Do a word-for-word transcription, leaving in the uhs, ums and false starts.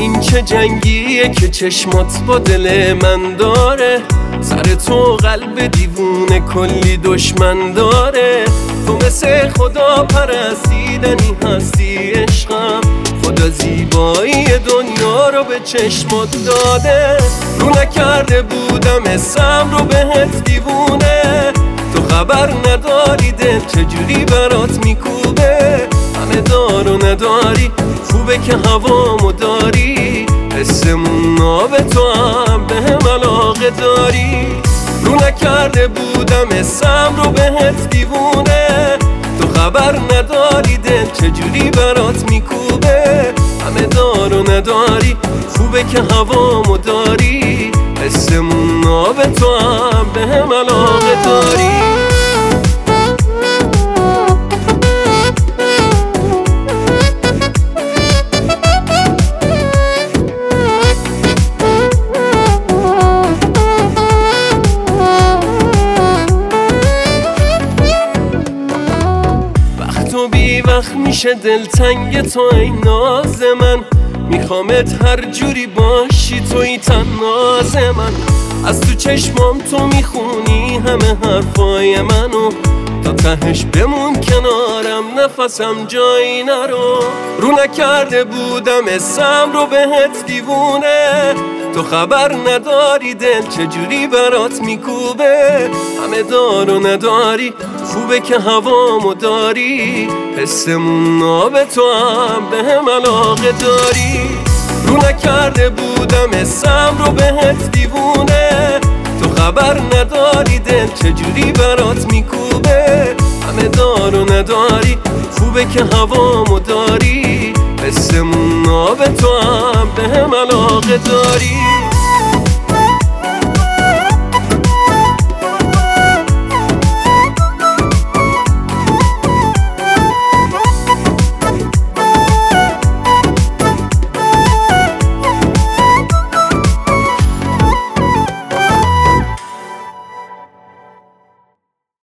این چه جنگیه که چشمات با دل من داره؟ سر تو قلب دیوونه کلی دشمن داره. تو مثل خدا پرستیدنی هستی عشقم، خدا زیبایی دنیا رو به چشمات داده. رو نکرده بودم اسم رو بهت دیوونه، تو خبر نداری دل چجوری برات میکوبه. همه دار و نداری، خوبه که هوامو داری، حسمون آب تو هم به هم علاقه داری. رو نکرده بودم اسم رو بهت دیوونه، تو خبر نداری دل چجوری برات میکوبه. همه دار و نداری، خوبه که هوامو داری، حسمون آب تو هم به هم علاقه داری. وقت میشه دلتنگ تو ای ناز من، میخوامت هر جوری باشی توی تناز من. از تو چشمام تو میخونی همه حرفای منو، تا تهش بمون کنارم نفسم جایی نرو. رو نکرده بودم اسم رو بهت دیوونه، تو خبر نداری دل چجوری برات میکوبه. همه دار و نداری، خوبه که هوامو داری، حسمون آب تو هم به هم علاقه داری. رو نکرده بودم اسم رو بهت دیوونه، تو خبر نداری دل چجوری برات میکوبه. همه دار و نداری، خوبه که هوامو داری، حسمون آب تو هم به هم علاقه داری.